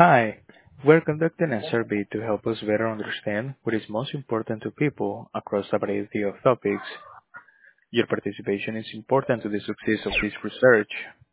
Hi, we're conducting a survey to help us better understand what is most important to people across a variety of topics. Your participation is important to the success of this research.